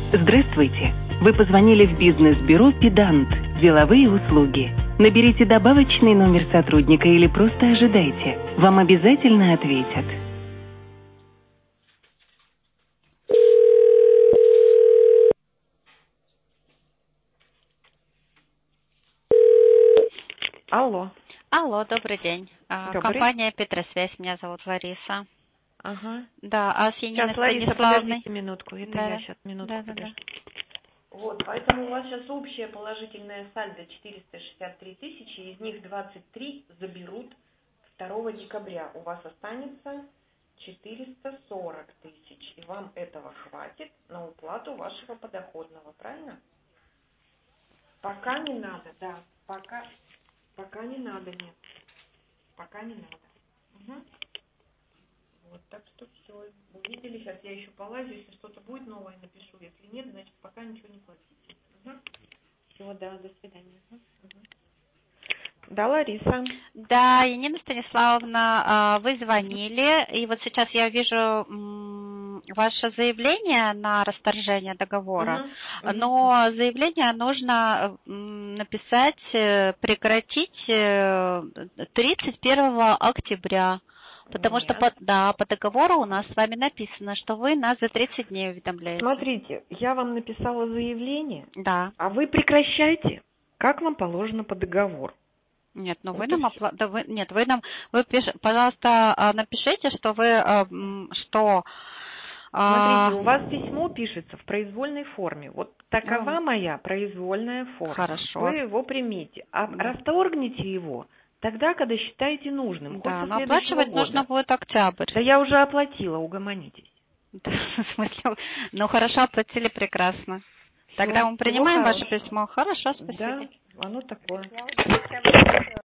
Здравствуйте. Вы позвонили в бизнес-бюро «Педант». Деловые услуги. Наберите добавочный номер сотрудника или просто ожидайте. Вам обязательно ответят. Алло. Алло, добрый день. Добрый. Компания «Петросвязь», меня зовут Лариса. Ага. Да, а с Яниной Сейчас, Лариса, Станиславовной? подождите минутку. Это Да, я сейчас минутку да. подожду. Вот, поэтому у вас сейчас общее положительное сальдо 463 тысячи, из них 23 заберут 2 декабря. У вас останется 440 тысяч, и вам этого хватит на уплату вашего подоходного, правильно? Пока не надо, да, пока не надо, нет. Пока не надо. Угу. Вот, так что все. Увидели, сейчас я еще полазю, если что-то будет новое, напишу. Если нет, значит, пока ничего не платите. Угу. Все, да, до свидания. Угу. Да, Лариса. Да, Янина Станиславовна, вы звонили, и вот сейчас я вижу ваше заявление на расторжение договора, но заявление нужно написать, прекратить 31 октября. Потому что по договору у нас с вами написано, что вы нас за 30 дней уведомляете. Смотрите, я вам написала заявление, да. А вы прекращайте, как вам положено по договору. Нет, ну вот вы нам пожалуйста, напишите, что вы Смотрите, у вас письмо пишется в произвольной форме. Вот такова моя произвольная форма. Хорошо. Вы его примите, а расторгните его тогда, когда считаете нужным. Да, но оплачивать нужно будет октябрь. Да я уже оплатила, угомонитесь. Да, в смысле, ну хорошо, оплатили, прекрасно. Тогда мы принимаем ваше письмо. Хорошо, спасибо. Да, оно такое.